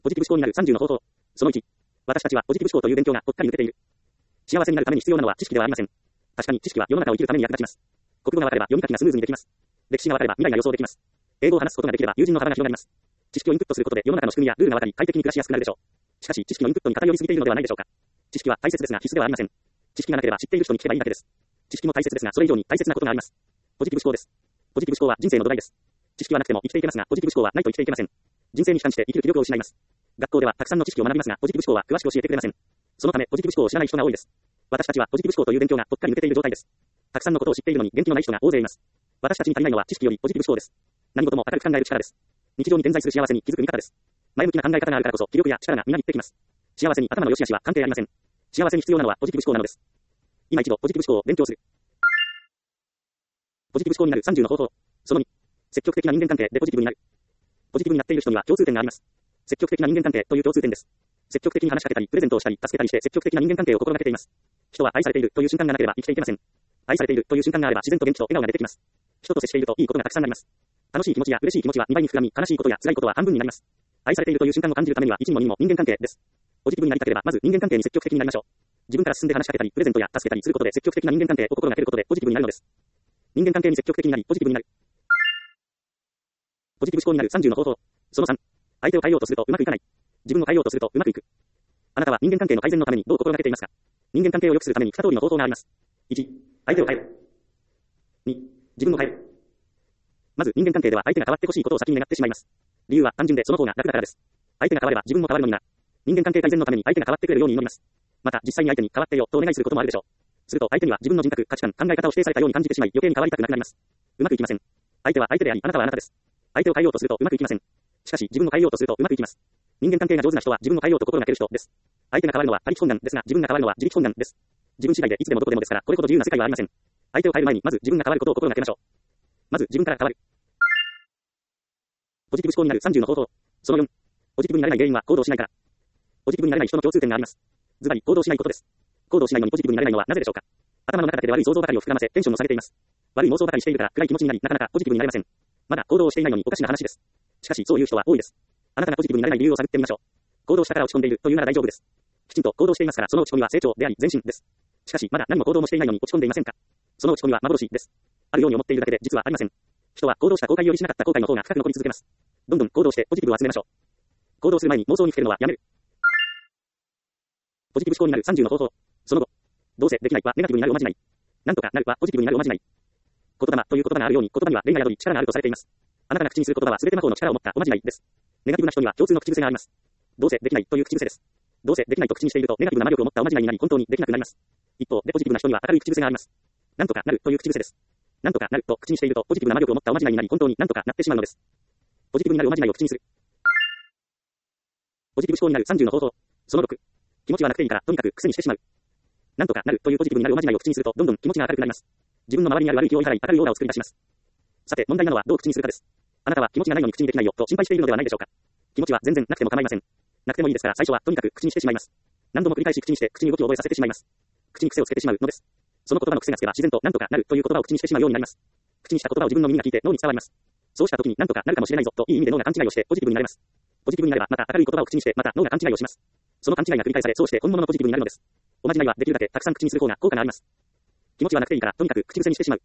ポジティブ思考になる30の方法。その1。私たちはポジティブ思考という勉強がぽっかり抜けている。幸せになるために必要なのは知識ではありません。確かに知識は世の中を生きるために役立ちます。国語が分かれば読み書きがスムーズにできます。歴史が分かれば未来が予想できます。英語を話すことができれば友人の幅が広がります。知識をインプットすることで世の中の仕組みやルールが分かり快適に暮らしやすくなるでしょう。しかし知識のインプットに偏りすぎているのではないでしょうか。知識は大切ですが必須ではありません。知識がなければ知っている人に聞けばいいだけです。知識も大切ですがそれ以上に大切なことがあります。ポジティブ思考です。ポジティブ思考は人生の土台です。知識はなくても生きていけますがポジティブ思考はないと生きていけません。人生に悲観して生きる気力を失います。学校ではたくさんの知識を学びますがポジティブ思考は詳しく教えてくれません。そのためポジティブ思考を知らない人が多いです。私たちはポジティブ思考という勉強がぽっかり抜けている状態です。たくさんのことを知っているのに元気のない人が大勢います。私たちに足りないのは知識よりポジティブ思考です。何事も明るく考える力です。日常に点在する幸せに気づく見方です。前向きな考え方があるからこそ気力や力がみなぎってきます。幸せに頭の良し悪しは関係ありません。幸せに必要なのはポジティブ思考なのです。今一度ポジティブ思考を勉強する。ポジティブ思考になる30の方法。その2。積極的な人間関係でポジティブになる。ポジティブになっている人には共通点があります。積極的な人間関係という共通点です。積極的に話しかけたり、プレゼントをしたり、助けたりして積極的な人間関係を心がけています。人は愛されているという瞬間がなければ生きていけません。愛されているという瞬間があれば自然と元気と笑顔が出てきます。人と接しているといいことがたくさんあります。楽しい気持ちや嬉しい気持ちは2倍に膨らみ、悲しいことや辛いことは半分になります。愛されているという瞬間を感じるためには1にも2にも人間関係です。ポジティブになりたければまず人間関係に積極的になりましょう。自分から進んで話しかけたり、プレゼントや助けたりすることで積極的な人間関係を心がけることでポジティブになるのです。人間関係に積極的になりポジティブになる。ポジティブ思考になる30の方法。その3。相手を変えようとするとうまくいかない。自分を変えようとするとうまくいく。あなたは人間関係の改善のためにどう心がけていますか。人間関係を良くするために2通りの方法があります。1、相手を変える。2、自分を変える。まず人間関係では相手が変わってほしいことを先に願ってしまいます。理由は単純でその方が楽だからです。相手が変われば自分も変わるのにな。人間関係改善のために相手が変わってくれるように祈ります。また実際に相手に変わってよとお願いすることもあるでしょう。すると相手には自分の人格、価値観、考え方を否定されたように感じてしまい余計に変わりたくなくなります。うまくいきません。相手は相手であり、あなたはあなたです。相手を変えようとするとうまくいきません。しかし自分を変えようとするとうまくいきます。人間関係が上手な人は自分を変えようと心がける人です。相手が変わるのは他力本願ですが自分が変わるのは自力本願です。自分次第でいつでもどこでもですからこれほど自由な世界はありません。相手を変える前にまず自分が変わることを心がけましょう。まず自分から変わる。ポジティブ思考になる30の方法。その4。ポジティブになれない原因は行動しないから。ポジティブになれない人の共通点があります。ズバリ行動しないことです。行動しないのにポジティブになれないのはなぜでしょうか。頭の中だけで悪い想像ばかりを膨らませテンションを下げています。悪い妄想ばかりしているから暗い気持ちになりなかなかポジティブになれません。まだ行動をしていないのにおかしな話です。しかしそういう人は多いです。あなたがポジティブになれない理由を探ってみましょう。行動したから落ち込んでいるというなら大丈夫です。きちんと行動していますからその落ち込みは成長であり前進です。しかしまだ何も行動もしていないのに落ち込んでいませんか。その落ち込みは幻です。あるように思っているだけで実はありません。人は行動した後悔よりしなかった後悔の方が深く残り続けます。どんどん行動してポジティブを集めましょう。行動する前に妄想にふけるのはやめる。ポジティブ思考になる30の方法。その後。どうせできないはネガティブになるおまじない。なんとかなるはポジティブになるおまじない。言霊という言葉があるように言葉には霊が宿り力があるとされています。あなたが口にする言葉は全て魔法の力を持ったおまじないです。ネガティブな人には共通の口癖があります。どうせできないという口癖です。どうせできないと口にしているとネガティブな魔力を持ったおまじないになり本当にできなくなります。一方でポジティブな人には明るい口癖があります。なんとかなるという口癖です。なんとかなると口にしているとポジティブな魔力を持ったおまじないになり本当になんとかなってしまうのです。ポジティブになるおまじないを口にする。ポジティブ思考になる30の方法。その6。気持ちはなくていいからとにかく癖にしてしまう。なんとかなるというポジティブになるおまじないを口にするとどんどん気持ちが明るくなります。自分の周りにある悪い気を追い払い明るいオーラを作り出します。さて問題なのはどう口にするかです。あなたは気持ちがないのに口にできないよと心配しているのではないでしょうか。気持ちは全然なくても構いません。なくてもいいですから最初はとにかく口にしてしまいます。何度も繰り返し口にして口に動きを覚えさせてしまいます。口に癖をつけてしまうのです。その言葉の癖がつけば自然となんとかなるという言葉を口にしてしまうようになります。口にした言葉を自分の耳が聞いて脳に伝わります。そうした時になんとかなるかもしれないぞといい意味で脳が勘違いをしてポジティブになれます。ポジティブになればまた明るい言葉を口にしてまた脳が勘違いをします。その勘違いが繰り返されそうして本物のポジティブになるのです。おまじないはできるだけたくさん口にする方が効果があります。気持ちはなくていいからとにかく口癖にしてしまう。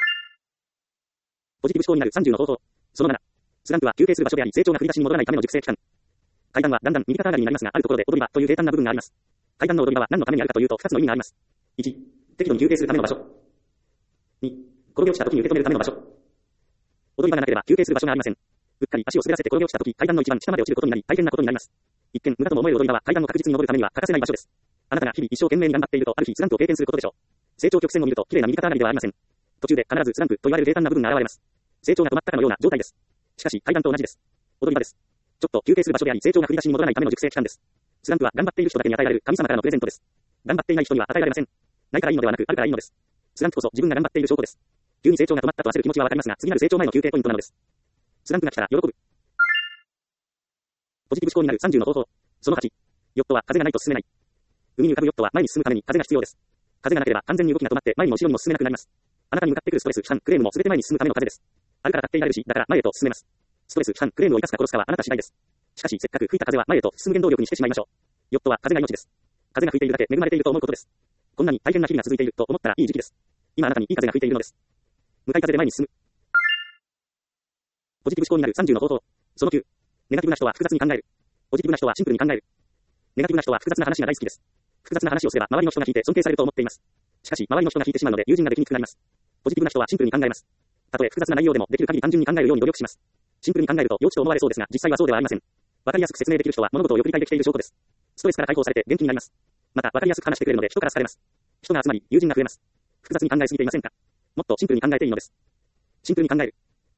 ポジティブ思考になる30の方法。その7。スランプは休憩する場所であり成長が振り出しに戻らないための熟成期間。階段はだんだん右肩上がりになりますがあるところで踊り場という平坦な部分があります。階段の踊り場は何のためにあるかというと2つの意味があります。1、適度に休憩するための場所。2、転げ落ちた時に受け止めるための場所。踊り場がなければ休憩する場所がありません。うっかり足を滑らせて転げ落ちた時階段の一番下まで落ちることになり大変なことになります。一見無駄とも思える踊り場は階段を確実に登るためには欠かせない場所です。あなたが日々一生懸命に頑張っているとある日スランプを経験することでしょう。成長曲線を見ると綺麗な右肩上がりではありません。途中で必ずスランプと言われる平坦な部分が現れます。成長が止まったかのような状態です。しかし階段と同じです。踊り場です。ちょっと休憩する場所であり成長が振り出しに戻らないための熟成期間です。スランプは頑張っている人だけに与えられる神様からのプレゼントです。頑張っていない人には与えられません。ないからいいのではなくあるからいいのです。スランプこそ自分が頑張っている証拠です。急に成長が止まったと焦る気持ちはわかりますが次なる成長前の休憩ポイントなのです。スランプが来たら喜ぶ。ポジティブ思考になる30の方法。その8。ヨットは風がないと進めない。海に浮かぶヨットは前に進むために風が必要です。風がなければ完全に動きが止まって前にも後ろにも進めなくなります。あなたに向かってくるストレス、批判、クレームも全て前に進むための風です。あるから立っていられるし、だから前へと進めます。ストレス、批判、クレームを生かすか殺すかはあなた次第です。 しかし、せっかく吹いた風は前へと進む原動力にしてしまいましょう。ヨットは風が命です。風が吹いているだけ恵まれていると思うことです。こんなに大変な日々が続いていると思ったらいい時期です。今あなたにいい風が吹いているのです。向かい風で前に進む。ポジティブ思考になる30の方法。その9。ネガティブな人は複雑に考える。ポジティブな人はシンプルに考える。ネガティブな人は複雑な話が大好きです。複雑な話をすれば周りの人が聞いて尊敬されると思っています。しかし、周りの人が聞いてしまうので友人ができにくくなります。ポジティブな人はシンプルに考えます。たとえ複雑な内容でもできる限り単純に考えるように努力します。シンプルに考えると幼稚と思われそうですが、実際はそうではありません。わかりやすく説明できる人は物事をよく理解できている証拠です。ストレスから解放されて元気になります。また、わかりやすく話してくれるので人から好かれます。人が集まり、友人が増えます。複雑に考えすぎていませんか？もっとシンプルに考えていいのです。シンプルに考える。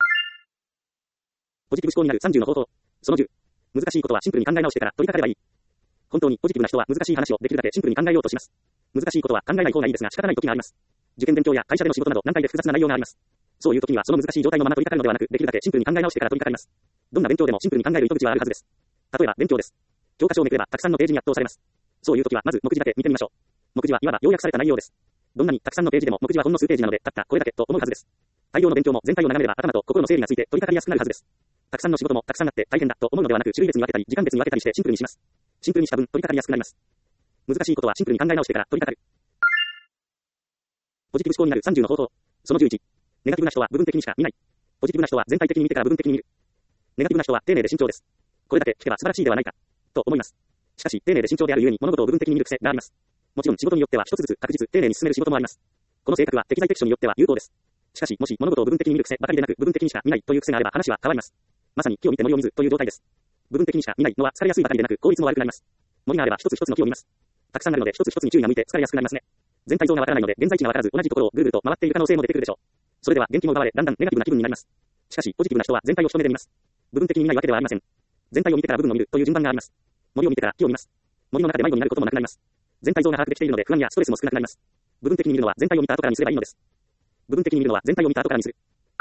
ポジティブ思考になる30の方法。その10。難しいことはシンプルに考え直してから取り掛かればいい。本当にポジティブな人は難しい話をできるだけシンプルに考えようとします。難しいことは考えない方がいいですが仕方ない時があります。受験勉強や会社での仕事など難解で複雑な内容があります。そういう時にはその難しい状態のまま取り掛かるのではなく、できるだけシンプルに考え直してから取り掛かります。どんな勉強でもシンプルに考える糸口はあるはずです。例えば勉強です。教科書をめくればたくさんのページに圧倒されます。そういう時はまず目次だけ見てみましょう。目次はいわば要約された内容です。どんなにたくさんのページでも目次はほんの数ページなのでたったこれだけと思うはずです。大量の勉強も全体を眺めれば頭と心の整理がついて取り掛かりやすくなるはずです。たくさんの仕事もたくさんあって大変だと思うのではなく、種類別に分けたり時間別に分けたりしてシンプルにします。シンプルにした分取り掛かりやすくなります。難しいことはシンプルに考え直してから取り掛かる。ポジティブ思考になる30の方法。その11。ネガティブな人は部分的にしか見ない。ポジティブな人は全体的に見てから部分的に見る。ネガティブな人は丁寧で慎重です。これだけ聞けば素晴らしいではないかと思います。しかし丁寧で慎重であるゆえに物事を部分的に見る癖があります。もちろん仕事によっては一つずつ確実丁寧に進める仕事もあります。この性格は適材適所によっては有効です。しかしもし物事を部分的に見る癖ばかりでなく部分的にしか見ないという癖があれば話は変わります。まさに木を見て森を見ずという状態です。部分的にしか見ないのは疲れやすいばかりでなく効率も悪くなります。森があれば一つ一つの木を見ます。たくさんあるので一つ一つに注意が向いて疲れやすくなりますね。全体像がわからないので現在地がわからず同じところをぐるぐると回っている可能性も出てくるでしょう。それでは元気も奪われだんだんネガティブな気分になります。しかしポジティブな人は全体を一目で見ます。部分的に見ないわけではありません。全体を見てから部分を見るという順番があります。森を見てから木を見ます。森の中で迷子になることもなくなります。全体像が把握できているので不安やストレスも少なくなります。部分的に見るのは全体を見た後からにすればいいのです。部分的に見るのは全体を見た後からにする。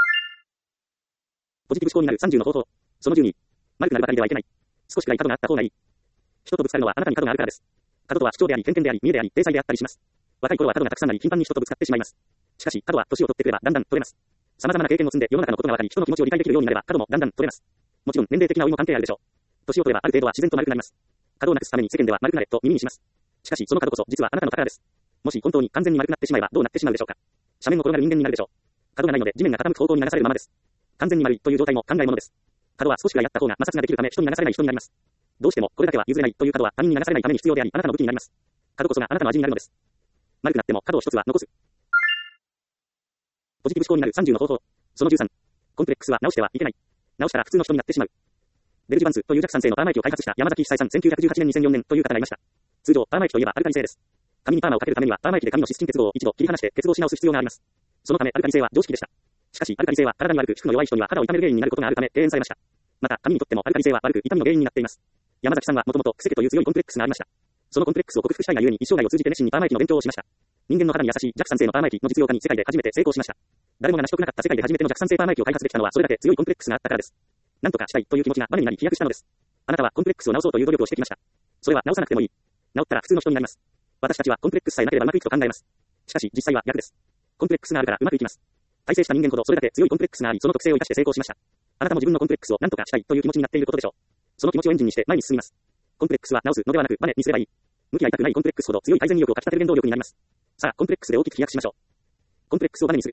ポジティブ思考になる30の方法。その12。丸くなるばかりではいけない。少しくらい角があった方がいい。人とぶつかるのはあなたに角があるからです。角とは主張であり、偏見であり、見栄であり、体裁であったりします。若い頃は角がたくさんあり、頻繁に人とぶつかってしまいます。しかし、角は年を取ってくればだんだん取れます。様々な経験を積んで世の中のことが分かり、人の気持ちを理解できるようになれば角もだんだん取れます。もちろん年齢的な老いも関係あるでしょう。年を取ればある程度は自然と丸くなります。角をなくすために世間では丸くなれと耳にします。しかし、その角こそ実はあなたの宝です。もし本当に完全に丸くなってしまえばどうなってしまうでしょうか。斜面を転がる人間になるでしょう。角がないので地面が傾く方向に流されるままです。完全に丸いという状態も考えものです。角は少しくらいやった方が摩擦ができるため人に流されない人になります。どうしてもこれだけは譲れないという角は他人に流されないために必要であり、あなたの武器になります。角こそがあなたの味になるのです。丸くなっても角を一つは残す。ポジティブ思考になる30の方法。その13。コンプレックスは直してはいけない。直したら普通の人になってしまう。ベルジュバンスという弱酸性のパーマ液を開発した山崎久恵さん1918年2004年という方がいました。通常、パーマ液といえばアルカリ性です。髪にパーマをかけるためにはパーマ液で髪のシスチン結合を一度切り離して結合し直す必要があります。そのためアルカリ性は常識でした。しかしアルカリ性は体に悪く皮膚の弱い人には肌を痛める原因になることがあるため敬遠されました。また髪にとってもアルカリ性は悪く痛みの原因になっています。山崎さんはもともと癖毛という強いコンプレックスがありました。そのコンプレックスを克服したいがゆえに一生涯を通じて熱心にパーマ液の勉強をしました。人間の肌に優しい弱酸性のパーマ液の実用化に世界で初めて成功しました。誰もが成し得なかった世界で初めての弱酸性パーマ液を開発できたのはそれだけ強いコンプレックスがあったからです。なんとかしたいという気持ちがバネになり飛躍したのです。あなたはコンプレックスを直そうという努力をしてきました。それは直さなくてもいい。直ったら普通の人になります。私たちはコンプレックスさえなければうまくいくと考えます。しかし実際は逆です。コンプレックスがあるからうまくいきます。大成した人間ほどそれだけ強いコンプレックスがあり、その特性を生かして成功しました。あなたも自分のコンプレックスを何とかしたいという気持ちになっていることでしょう。その気持ちをエンジンにして前に進みます。コンプレックスは直すのではなくバネにすればいい。向き合いたくないコンプレックスほど強い改善意欲をかき立てる原動力になります。さあ、コンプレックスで大きく飛躍しましょう。コンプレックスをバネにする。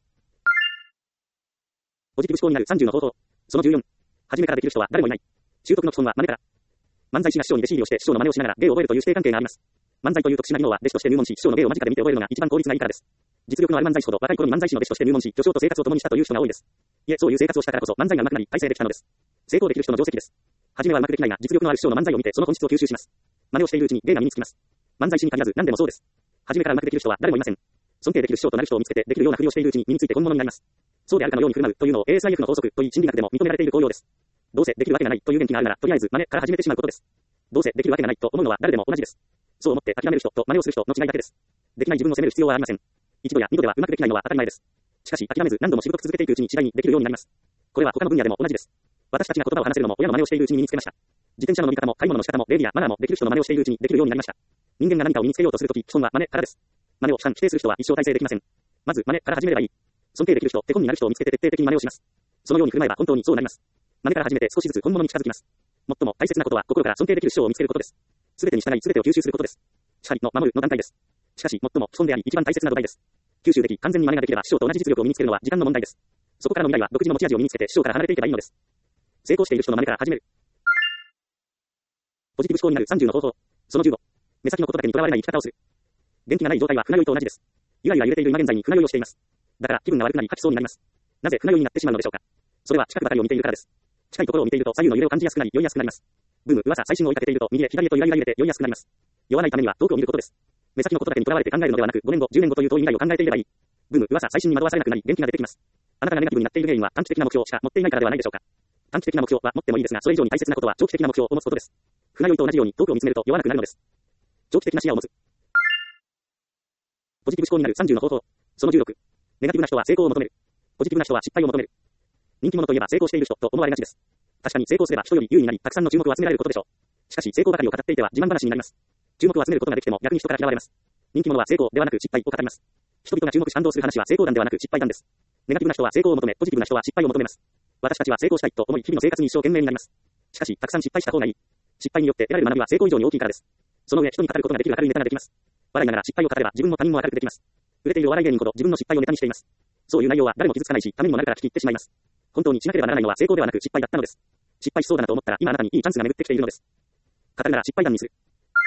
ポジティブ思考になる30の方法。その14。初めからできる人は誰もいない。習得の基本は真似から。漫才師が師匠に弟子入りをして師匠の真似をしながら芸を覚えるという師弟関係があります。漫才という特殊な技能は弟子として入門し、師匠の芸を間近で見て覚えるのが一番効率がいいからです。実力のある漫才師ほど若い頃に漫才師の弟子として入門し、序章と生活を共にしたという人が多いです。いえ、そういう生活をしたからこそ漫才が上手くなり、大成できたのです。成功できる人の定石です。初めはうまくできないが、実力のある師匠の漫才を見てその本質を吸収します。真似をしているうちに芸が身につきます。漫才師に限らず何でもそうです。初めからうまくできる人は誰もいません。尊敬できる師匠となる人を見つけてできるようなふりをしているうちに身について本物になります。そうであるかのように振る舞うというのを ASIF の法則といい心理学でも認められている効用です。どうせできるわけがないという元気があるなら、とりあえず真似から始めてしまうことです。どうせできるわけがないと思うのは誰でも同じです。そう思って諦める人と真似をする人の違いだけです。できない自分を責める必要はありません。一度や二度ではうまくできないのは当たり前です。しかし諦めず何度も仕事続けていくうちに次第にできるようになります。これは他の分野でも同じです。私たちが言葉を話せるのも親の真似をしているうちに身につけました。自転車の乗り方も買い物の仕方も礼儀やマナーもできる人の真似をしているうちにできるようになりました。人間が何かを身につけようとするとき、基本は真似からです。真似を主観否定する人は一生大成できません。まず真似から始めればいい。尊敬できる人、手本になる人を見つけて徹底的に真似をします。そのように振る舞えば本当にそうなります。真似から始めて少しずつ本物に近づきます。 最も大切なことは心から尊敬できる師匠を見つけることです。すべてに従いすべてを吸収することです。支配の守るの団体です。しかし、最も基本であり一番大切な土台です。吸収でき、完全に真似ができれば師匠と同じ実力を身につけるのは時間の問題です。そこからの未来は独自の持ち味を身につけて師匠から離れていけばいいのです。成功している人の真似から始める。ポジティブ思考になる30の方法。その15。目先のことだけにとらわれない生き方をする。元気がない状態は船酔いと同じです。ゆらゆら揺れている今現在に船酔いをしています。だから気分が悪くなり吐きそうになります。なぜ船酔いになってしまうのでしょうか。それは近くばかりを見ているからです。近いところを見ていると左右の揺れを感じやすくなり酔いやすくなります。ブーム、噂、最新を追いかけていると右へ左へとゆらゆら揺れて酔いやすくなります。酔わないためには遠くを見ることです。目先のことだけにとらわれて考えるのではなく5年後、10年後という遠い未来を考えていればいい。ブーム、噂、最新に惑わされなくなり元気が出てきます。あなたがネガティブになっている原因は短期的な目標しか持っていないからではないでしょうか。短期的な目標は持ってもいいですが、それ以上に大切なことは長期的な目標を持つことです。船酔いと同じように遠くを見つめると弱くなるのです。長期的な視野を持つ。ポジティブ思考になる30の方法。その16。ネガティブな人は成功を求める。ポジティブな人は失敗を求める。人気者といえば成功している人と思われがちです。確かに成功すれば人より優位になり、たくさんの注目を集められることでしょう。しかし成功ばかりを語っていては自慢話になります。注目を集めることができても逆に人から嫌われます。人気者は成功ではなく失敗を語ります。人々が注目し感動する話は成功談ではなく失敗談です。ネガティブな人は成功を求め、ポジティブな人は失敗を求めます。私たちは成功したいと思い、日々の生活に一生懸命になります。しかし、たくさん失敗した方がいい。失敗によって得られる学びは成功以上に大きいからです。その上、人に語ることができる明るいネタができます。笑いながら失敗を語れば自分も他人も明るくできます。売れているお笑い芸人ほど自分の失敗をネタにしています。そういう内容は誰も傷つかないし、ためにもなるから聞き入ってしまいます。本当にしなければならないのは成功ではなく失敗だったのです。失敗しそうだなと思ったら今あなたにいいチャンスが巡ってきているのです。語るなら失敗談にする。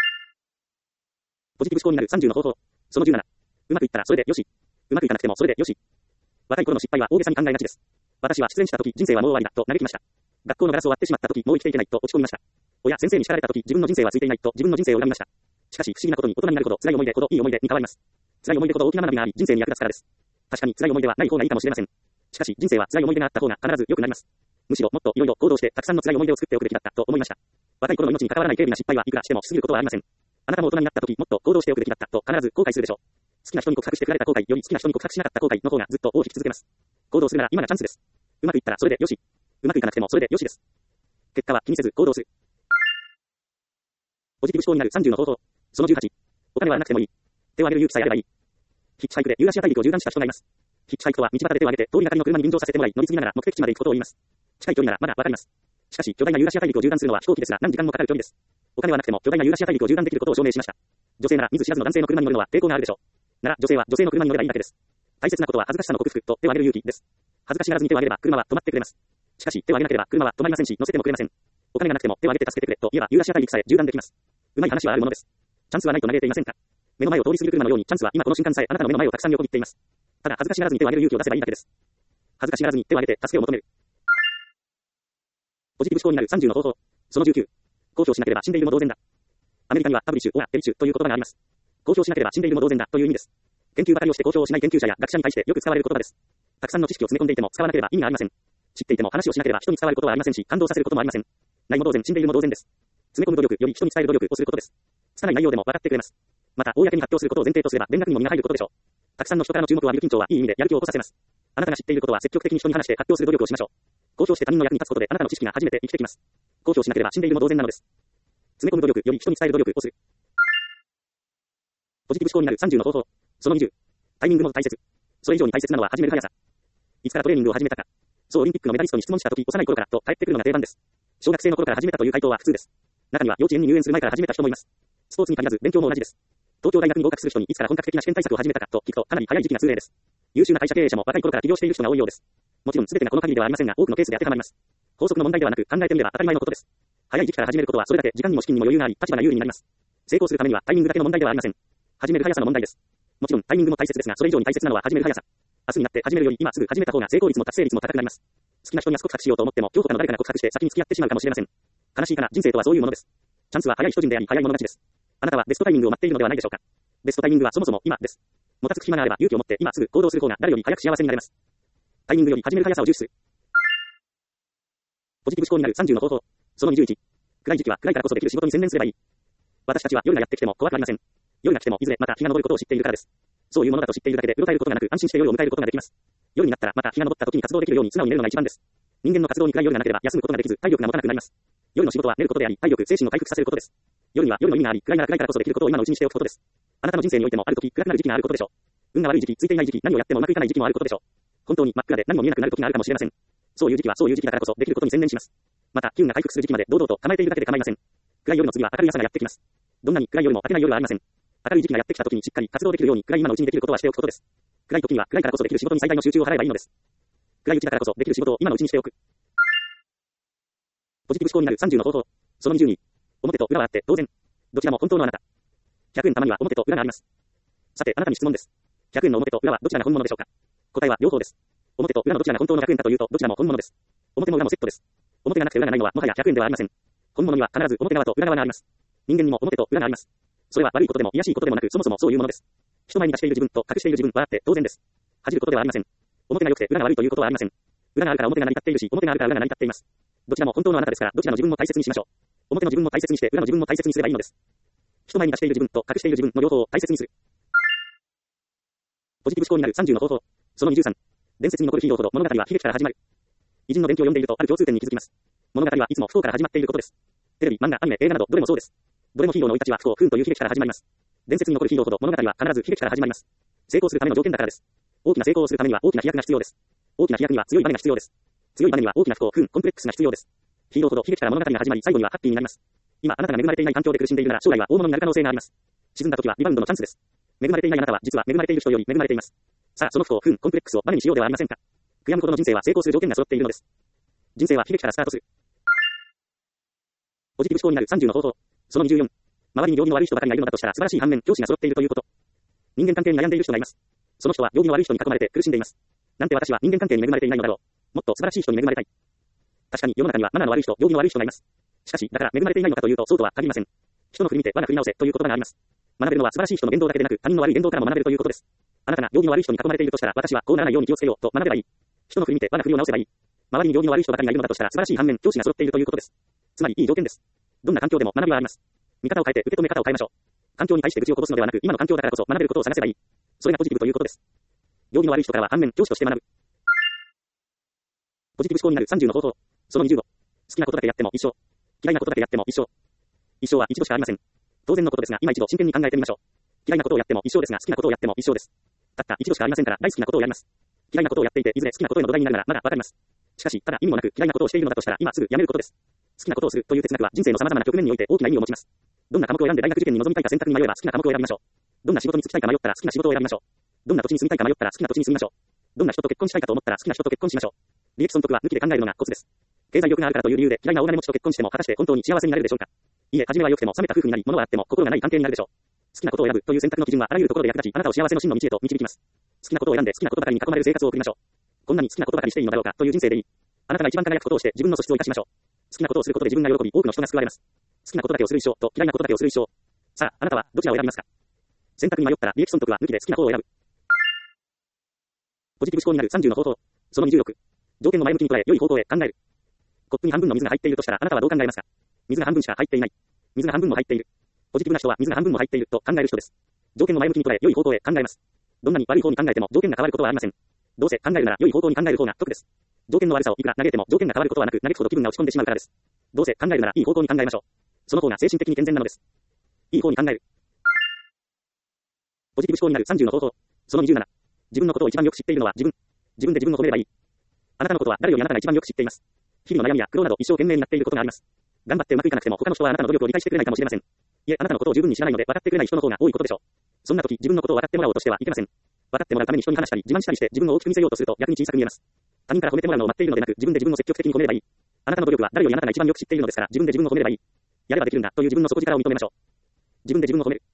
ポジティブ思考になる30の方法。その17。うまくいったらそれでよし。うまくいかなくてもそれでよし。若い頃の失敗は大げさに考えがちです。私は失恋した時人生はもう終わりだと嘆きました。学校のガラスを割ってしまった時もう生きていけないと落ち込みました。親先生に叱られた時自分の人生はついていないと自分の人生を恨みました。しかし不思議なことに大人になるほど辛い思い出ほどいい思い出に変わります。辛い思い出ほど大きな学びがあり人生に役立つからです。確かに辛い思い出はない方がいいかもしれません。しかし人生は辛い思い出があった方が必ず良くなります。むしろもっといろいろ行動してたくさんの辛い思い出を作っておくべきだったと思いました。若い頃の命に関わらない軽微な失敗はいくらしてもしすぎることはありません。あなたも大人になった時もっと行動しておくべきだったと必ず後悔するでしょう。好きな人に告白して振られた後悔より好きな人に告白しなかった後悔の方がずっと大きく続けます。行動するなら今がチャンスです。うまくいったらそれでよし。うまくいかなくてもそれでよしです。結果は気にせず行動する。ポジティブ思考になる30の方法。その18。お金はなくてもいい。手を挙げる勇気さえあればいい。ヒッチハイクでユーラシア大陸を縦断した人がいます。ヒッチハイクとは道端で手を挙げて通りがかりの車に便乗させてもらい乗り継ぎながら目的地まで行くことを言います。近い距離ならまだわかります。しかし巨大なユーラシア大陸を縦断するのは飛行機ですが何時間もかかる距離です。お金はなくても巨大なユーラシア大陸を縦断できることを証明しました。女性なら見ず知らずの男性の車に乗るのは抵抗があるでしょう。なら女性は女性の車に乗ればいいだけです。大切なことは恥ずかしさの克服と手を挙げる勇気です。恥ずかしがらずに手を挙げれば車は止まってくれます。しかし手を挙げなければ車は止まりませんし乗せてもくれません。お金がなくても手を挙げて助けてくれと言えばユーラシア大陸さえ縦断できます。うまい話はあるものです。チャンスはないと嘆いていませんか。目の前を通り過ぎる車のようにチャンスは今この瞬間さえあなたの目の前をたくさん横切っています。ただ恥ずかしがらずに手を挙げる勇気を出せばいいだけです。恥ずかしがらずに手を挙げて助けを求める。ポジティブ思考になる30の方法。その19。公表しなければ死んでいるも同然だ。アメリカにはパブリッシュ、オア、ペリッシュという言葉があります。公表しなければ死んでいるも同然だという意味です。研究ばかりをして公表をしない研究者や学者に対してよく使われる言葉です。たくさんの知識を詰め込んでいても使わなければ意味がありません。知っていても話をしなければ人に伝わることはありませんし、感動させることもありません。ないも同然、死んでいるも同然です。詰め込む努力より人に伝える努力をすることです。拙い内容でも分かってくれます。また、公に発表することを前提とすれば連絡にも身が入ることでしょう。たくさんの人からの注目を浴びる緊張はいい意味でやる気を起こさせます。あなたが知っていることは積極的に人に話して発表する努力をしましょう。公表して他人の役に立つことであなたの知識が初めて生きてきます。公表しなければ死んでいるも同然なのです。詰め込む努力より人に伝える努力をする。ポジティブ思考になる30の方法。その20。タイミングも大切。それ以上に大切なのは始める速さ。いつからトレーニングを始めたか。そうオリンピックのメダリストに質問したとき、幼い頃からと返ってくるのが定番です。小学生の頃から始めたという回答は普通です。中には幼稚園に入園する前から始めた人もいます。スポーツに限らず勉強も同じです。東京大学に合格する人にいつから本格的な試験対策を始めたかと聞くとかなり早い時期が通例です。優秀な会社経営者も若い頃から起業している人が多いようです。もちろん全てがこの限りではありませんが、多くのケースで当てはまります。法則の問題ではなく考えてみれば当たり前のことです。早い時期から始めることはそれだけ時間にも資金にも余裕があり、立場が有利になります。成功するためにはタイミングだけの問題ではありません。始める速さの問題です。もちろんタイミングも大切ですが、それ以上に大切なのは始める速さ。明日になって始めるより今すぐ始めた方が成功率も達成率も高くなります。好きな人に告白しようと思っても、今日他の誰かが告白して先に付き合ってしまうかもしれません。悲しいかな、人生とはそういうものです。チャンスは早い人人であり早い者勝ちです。あなたはベストタイミングを待っているのではないでしょうか。ベストタイミングはそもそも今です。もたつく暇があれば勇気を持って今すぐ行動する方が誰より早く幸せになれます。タイミングより始める速さを重視する。ポジティブ思考になる30の方法。その21。暗い時期は暗いからこそできる仕事に専念すればいい。私たちは夜がやってきても怖くありません。夜が来てもいずれまた日が昇ることを知っているからです。そういうものだと知っているだけでうろたえることがなく安心して夜を迎えることができます。夜になったらまた日が昇った時に活動できるように素直に寝るのが一番です。人間の活動に暗い夜がなければ休むことができず体力が持たなくなります。夜の仕事は寝ることであり体力、精神を回復させることです。夜には夜の意味があり暗いなら暗いからこそできることを今のうちにしておくことです。あなたの人生においてもある時暗くなる時期があることでしょう。運が悪い時期、ついていない時期、何をやってもうまくいかない時期もあることでしょう。本当に真っ暗で何も見えなくなる時があるかもしれません。そういう時期はそういう時期だからこそできることに専念します。 また、機運が回復する時期まで堂々と構えているだけで構いません。暗い夜の次は明るい朝がやってきます。どんなに暗い夜も明けない夜はありません。明るい時期がやってきた時にしっかり活動できるように暗い今のうちにできることはしておくことです。暗い時には暗いからこそできる仕事に最大の集中を払えばいいのです。暗いうちだからこそできる仕事を今のうちにしておく。ポジティブ思考になる30の方法。その20に、表と裏はあって当然。どちらも本当のあなた。100円玉には表と裏があります。さて、あなたに質問です。100円の表と裏はどちらが本物でしょうか。答えは両方です。表と裏のどちらが本当の100円かというと、どちらも本物です。表も裏もセットです。表がなくて裏がないのはもはや100円ではありません。本物には必ず表側と裏側があります。人間にも表と裏があります。それは悪いことでも卑しいことでもなく、そもそもそういうものです。人前に出している自分と隠している自分はあって当然です。恥じることではありません。表が良くて裏が悪いということはありません。裏があるから表が成り立っているし、表があるから裏が成り立っています。どちらも本当のあなたですから、どちらの自分も大切にしましょう。表の自分も大切にして、裏の自分も大切にすればいいのです。人前に出している自分と隠している自分の両方を大切にする。ポジティブ思考になる30の方法。その23。伝説に残るヒーローほど物語は悲劇から始まる。偉人の伝記を読んでいるとある共通点に気づきます。物語はいつも不幸から始まっていることです。テレビ、漫画、アニメ、映画などどれもそうです。どれもヒーローの生い立ちは不幸、不運という悲劇から始まります。伝説に残るヒーローほど物語は必ず悲劇から始まります。成功するための条件だからです。大きな成功をするためには大きな飛躍が必要です。大きな飛躍には強いバネが必要です。強いバネには大きな不幸、不運、コンプレックスが必要です。ヒーローほど悲劇から物語が始まり、最後にはハッピーになります。今、あなたが恵まれていない環境で苦しんでいるなら、将来は大物になる可能性があります。沈んだ時はリバウンドのチャンスです。恵まれていないあなたは、実は恵まれている人より恵まれています。さあ、その不幸、不運、コンプレックスをバネにしようではありませんか。悔やむほどの人生は成功する条件が揃っているのです。人生は悲劇からスタートする。ポジティブ思考になる30の方法。その24。周りに行儀の悪い人ばかりがいるのだとしたら素晴らしい反面、教師が揃っているということ。人間関係に悩んでいる人がいます。その人は行儀の悪い人に囲まれて苦しんでいます。なんて私は人間関係に恵まれていないのだろう。もっと素晴らしい人に恵まれたい。確かに世の中にはマナーの悪い人、行儀の悪い人がいます。しかし、だから恵まれていないのかというとそうとは限りません。人の振り見て我が振り直せという言葉があります。学べるのは素晴らしい人の言動だけでなく、他人の悪い言動からも学べるということです。あなたが行儀の悪い人に囲まれているとしたら、私はこうならないように気をつけようと学べばいい。人の振り見て我が振りを直せばいい。周りに行儀の悪い人ばかりがいるのだとしたら素晴らしい反面、教師が揃っているということです。つまりいい条件です。どんな環境でも学びはあります。見方を変えて受け止め方を変えましょう。環境に対して愚痴をこぼすのではなく、今の環境だからこそ学べることを探せばいい。それがポジティブということです。行儀の悪い人からは反面、教師として学ぶ。ポジティブ思考になる30の方法。その25。好きなことだけやっても一生。嫌いなことだけやっても一生。一生は一度しかありません。当然のことですが、今一度真剣に考えてみましょう。嫌いなことをやっても一生ですが、好きなことをやっても一生です。たった一度しかありませんから、大好きなことをやります。嫌いなことをやっていて、いずれ好きなことへの土台になるなら、まだわかります。しかし、ただ意味もなく嫌いなことをしているのだとしたら、今すぐやめることです。好きなことをするという哲学は人生の様々な局面において大きな意味を持ちます。どんな科目を選んで大学受験に臨みたいか選択に迷えば好きな科目を選びましょう。どんな仕事に就きたいか迷ったら好きな仕事を選びましょう。どんな土地に住みたいか迷ったら好きな土地に住みましょう。どんな人と結婚したいかと思ったら好きな人と結婚しましょう。利益損得は抜きで考えるのがコツです。経済力があるからという理由で嫌いな大金持ちと結婚しても果たして本当に幸せになれるでしょうか。いいえ、初めは良くても冷めた夫婦になり、物はあっても心がない関係になるでしょう。好きなことを選ぶという選択の基準はあらゆるところで役立ち、あなたを幸せの真の道へと導きます。好きなことを選んで好きなことばかりに囲まれる生活を送りましょう。こんなに好きなことばかりしていいのだろうかという人生でいい。あなたが一番輝くことをして自分の素質を生かしましょう。好きなことをすることで自分が喜び、多くの人が救われます。好きなことだけをする一生と嫌いなことだけをする一生。さあ、あなたはどちらを選びますか。選択に迷ったら利益損得は抜きで好きな方を選ぶ。ポジティブ思考になる30の方法。その26。条件を前向きに捉え、良い方向へ考える。コップに半分の水が入っているとしたらあなたはどう考えますか。水が半分しか入っていない。水が半分も入っている。ポジティブな人は水が半分も入っていると考える人です。条件を前向きに捉え、良い方向へ考えます。どんなに悪い方に考えても条件が変わることはありません。どうせ考えるなら良い方向に考える方が得です。条件の悪さをいくら嘆いても条件が変わることはなく、嘆くほど気分が落ち込んでしまうからです。どうせ考えるならいい方向に考えましょう。その方が精神的に健全なのです。いい方に考える。ポジティブ思考になる30の方法。その27。自分のことを一番よく知っているのは自分。自分で自分を褒めればいい。あなたのことは誰よりあなたが一番よく知っています。日々の悩みや苦労など一生懸命になっていることがあります。頑張ってうまくいかなくても他の人はあなたの努力を理解してくれないかもしれません。いえ、あなたのことを十分に知らないので分かってくれない人の方が多いことでしょう。そんな時自分のことを分かってもらおうとしてはいけません。分かってもらうために人に話したり自慢したりして自分を大きく見せようとすると逆に小さく見えます。他人から褒めてもらうのを待っているのでなく、自分で自分を積極的に褒めればいい。あなたの努力は誰よりあなたが一番よく知っているのですから、自分で自分を褒めればいい。やればできるんだという自分の底力を認めましょう。自分で自分を褒める。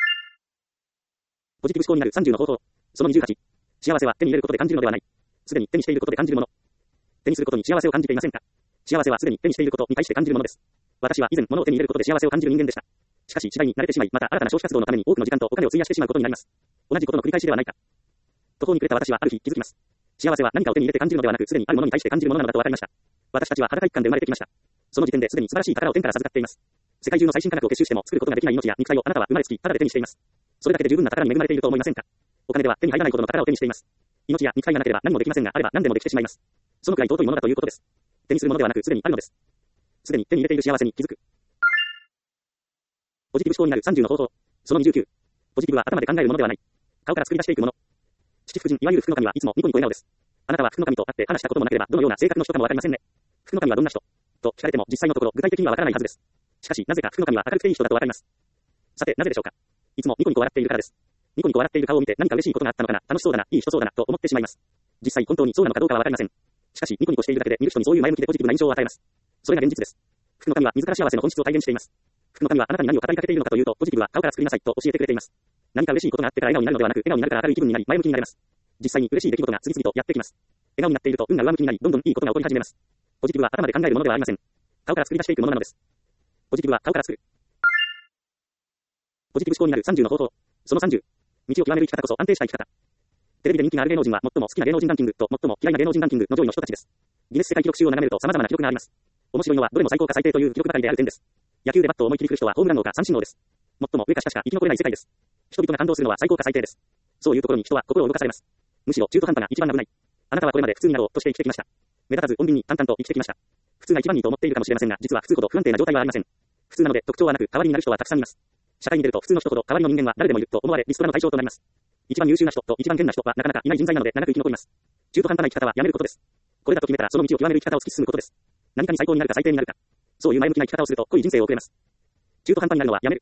ポジティブ思考になる30の方法。その28。幸せは手に入れることで感じるのではない。すでに手にしていることで感じるもの。手にすることに幸せを感じていませんか。幸せはすでに手にしていることに対して感じるものです。私は以前物を手に入れることで幸せを感じる人間でした。しかし次第に慣れてしまい、また新たな消費活動のために多くの時間とお金を費やしてしまうことになります。同じことの繰り返しではないか。途方に暮れた私はある日気づきます。幸せは何かを手に入れて感じるのではなく、すでにあるものに対して感じるものなのだと分かりました。私たちは裸一貫で生まれてきました。その時点ですでに素晴らしい宝を天から授かっています。世界中の最新科学を結集しても作ることができない命や肉体をあなたは生まれつき、ただで手にしています。それだけで十分な宝に恵まれていると思いませんか。お金では手に入らないほどの宝を手にしています。命や肉体がなければ何もできませんが、あれば何でもできてしまいます。そのくらい尊いものだということです。手にするものではなく、すでにあるのです。すでに手に入れている幸せに気づく。ポジティブ思考になる30の方法。その29。ポジティブは頭で考えるものではない。顔から作り出していくもの。七福神、いわゆる福の神はいつもニコニコ笑顔です。あなたは福の神と会って話したこともなければ、どのような性格の人かもわかりませんね。福の神はどんな人。 と聞かれても実際のところ具体的にはわからないはずです。しかし、なぜか福の神は明るくていい人だとわかります。さて、なぜでしょうか。いつもニコニコ笑っているからです。ニコニコ笑っている顔を見て何か嬉しいことがあったのかな、楽しそうだな、いい人そうだな、と思ってしまいます。実際本当にそうなのかどうかはわかりません。しかし、ニコニコしているだけで見る人にそういう前向きでポジティブな印象を与えます。それが現実です。福の神は自ら幸せの本質を体現しています。福の神はあなたに何を語りかけているのかというと、ポジティブは顔から作りなさいと教えてくれています。何か嬉しいことがあってから笑顔になるのではなく、笑顔になるから明るい気分になり、前向きになれます。実際に嬉しい出来事が次々とやってきます。笑顔になっていると運が上向きになり、どんどんいいことが起こり始めます。ポジティブは頭で考えるものではありません。顔から作り出していくものなのです。ポジティブは顔から作る。ポジティブ思考になる30の方法。その30。道を極める生き方こそ安定した生き方。テレビで人気がある芸能人は最も好きな芸能人ランキングと最も嫌いな芸能人ランキングの上位の人たちです。ギネス世界記録集を眺めると様々な記録があります。面白いのはどれも最高か最低という記録ばかりである点です。野球でバットを思い切り振る人はホームラン王か三振王です。最も上か下しか生き残れない世界です。人々が感動するのは最高か最低です。そういうところに人は心を動かされます。むしろ中途半端が一番危ない。あなたはこれまで普通になろうとして生きてきました。目立たず穏便に淡々と生きてきました。普通が一番いいと思っているかもしれませんが、実は普通ほど不安定な状態はありません。普通なので特徴はなく代わりになる人はたくさんいます。社会に出ると普通の人ほど代わりの人間は誰でもいると思われリストラの対象となります。一番優秀な人と一番変な人はなかなかいない人材なので長く生き残ります。中途半端な生き方はやめることです。これだと決めたらその道を極める生き方を突き進むことです。何かに最高になるか最低になるか。そういう前向きな生き方をすると濃い人生を送れます。中途半端になるのはやめる。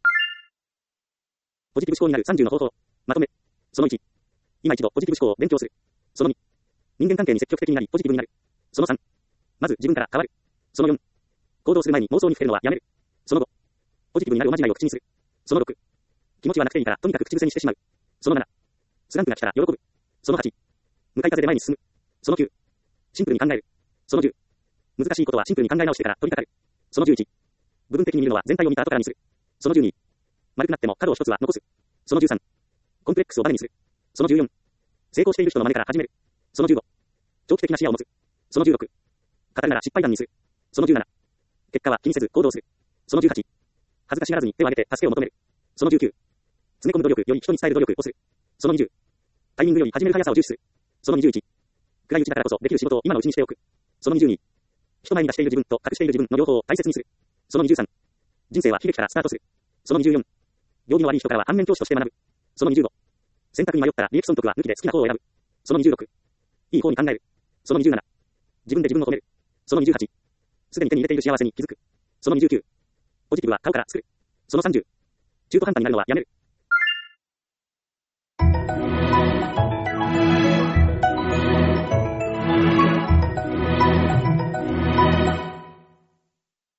ポジティブ思考になる30の方法。まとめ。その1。今一度ポジティブ思考を勉強する。その2。人間関係に積極的になりポジティブになる。その3。まず自分から変わる。その4。行動する前に妄想にふけるのはやめる。その5。ポジティブになるおまじないを口にする。その6。気持ちはなくていいからとにかく口癖にしてしまう。その7。スランプが来たら喜ぶ。その8。向かい風で前に進む。その9。シンプルに考える。その10。難しいことはシンプルに考え直してから取り掛かる。その11。部分的に見るのは全体を見た後からにする。その12。丸くなっても角を一つは残す。その13。コンプレックスをバネにする。その14。成功している人の真似から始める。その15。長期的な視野を持つ。その16。語るなら失敗談にする。その17。結果は気にせず行動する。その18。恥ずかしがらずに手を挙げて助けを求める。その19。詰め込む努力より人に伝える努力をする。その20。タイミングより始める速さを重視する。その21。暗いうちだからこそできる仕事を今のうちにしておく。その22。人前に出している自分と隠している自分の両方を大切にする。その23。人生は悲劇からスタートする。その24。行儀の悪い人からは反面教師として学ぶ。その25。選択に迷ったらリエクソン徳は抜きで好きな方を選ぶ。その26。いい方に考える。その27。自分で自分を褒める。その28。すでに手に入れている幸せに気づく。その29。ポジティブは顔から作る。その30。中途半端になるのはやめる。